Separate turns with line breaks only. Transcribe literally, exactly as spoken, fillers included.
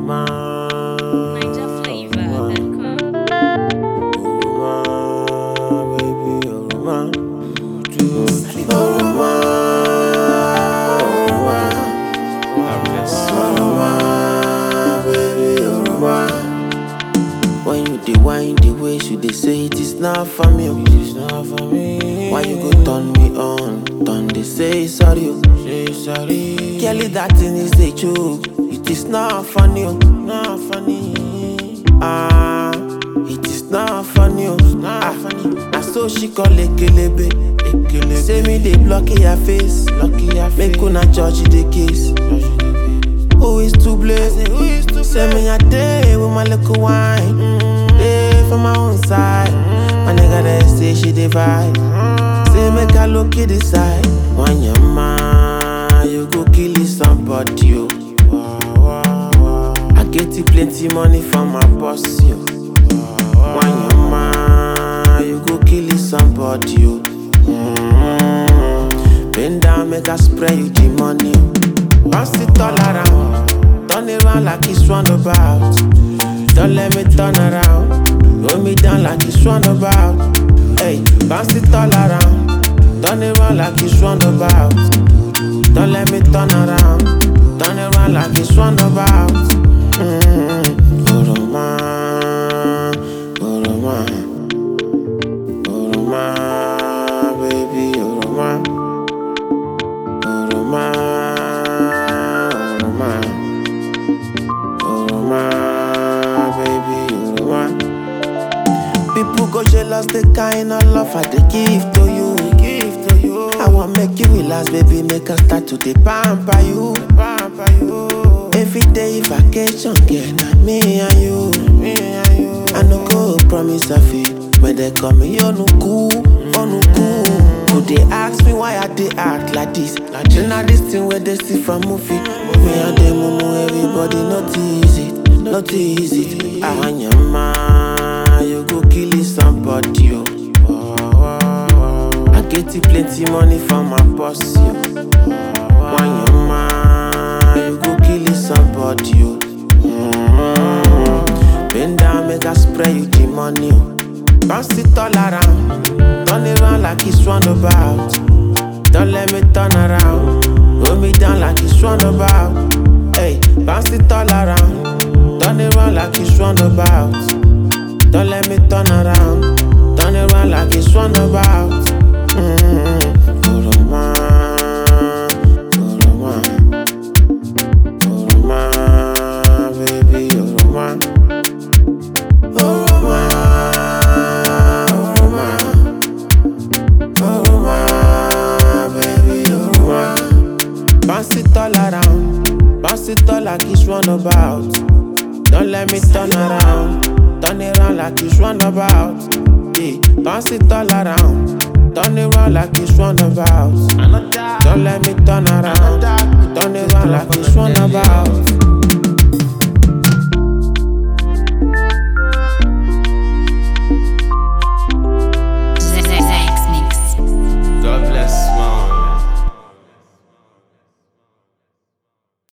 Niger flavor dot com.
When you dey wind the ways you dey say it is not for me, it is not for me. Why you go turn me on? Turn they say sorry, oh. Say sorry. Kelly, that thing is a joke. It is not funny, oh. Not funny. Ah, it is not funny, oh. Not ah. funny. Na so she call Ekelebe. Ekelebe. Say me they block your face, block your face. Make una judge the case. Who is to blame? Who is to blame? Say me a day with my little wine. Mm. Day for my own side. Mm. My nigga they say she divide. Mm. Say make I look at the side. When your man, you go kill somebody, yo. I get you plenty money from my boss, yo. When your man, you go kill somebody, yo. Mm. Bend down, make I spray you the money, yo. Bounce it all around, turn it round like it's roundabout. Don't let me turn around, roll me down like it's roundabout. Hey, bounce it all around, turn it round like it's roundabout. Don't let me turn around, turn it round like it's roundabout. Mm-hmm. Oroma, Oroma, Oroma, baby, Oroma, Oroma. People go jealous, the kind of love I they give to you. Give to you. I want make you relax, baby, make us start to the pamper you. Pamper you. Every day vacation, get not me and you. Me and you. I no go promise a fee, when they call me, you no cool, oh no cool. Could they ask me why I they act like this? Like this. Now this thing where they see from movie. Me and them, mumu, everybody not easy, not easy. I want your man, you go kill somebody, yo. I get you plenty money from my boss, yo. When your man, you go kill somebody, yo. Mm-hmm. Bend down, make I spray you the money, yo. Bounce it all around, turn it round like it's roundabout. Don't let me turn around, roll me down like it's roundabout. Hey, bounce it all around, turn it round like it's roundabout. Don't let me turn around, turn it round like it's roundabout. Mm-hmm. Oroma, Oroma, Oroma, baby, Oroma, Oroma, Oroma, Oroma, baby, Oroma. Bounce it all around, bounce it all like it's roundabout. Don't let me turn around, turn it round like it's roundabout. Yeah, bounce it all around, turn it round like it's roundabout. Don't let me turn around, turn it round like it's roundabout.